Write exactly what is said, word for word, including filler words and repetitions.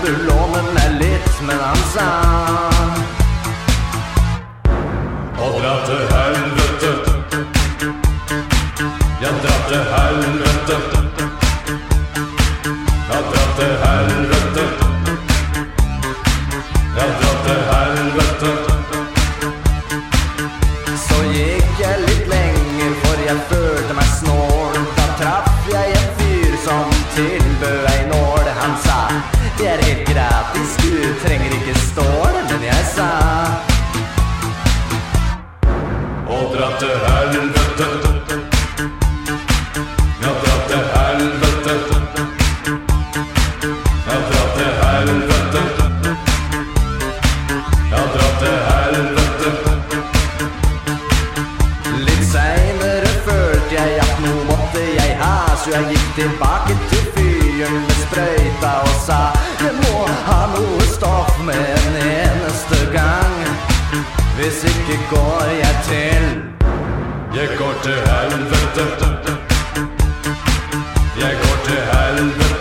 du låne meg litt, men han sa Og dra til helvete Ja, dra til helvete Ja, dra til helvete Ja, dra til helvete Så gikk jeg litt lenger, for jeg følte meg snål. Da traff jeg en fyr som tilbød ei nål. Han sa, det er helt gratis, du trenger ikke stål. Men jeg sa Og dra til helvete Ja, dra til helvete Ja, dra til helvete Ja, dra til helvete Litt senere følte jeg at nå måtte jeg ha. Så jeg gikk tilbake til fyren med sprøyta og sa jeg må ha noe stoff med en eneste gang. Hvis ikke går jeg til Jeg går til helvete Jeg går til helvete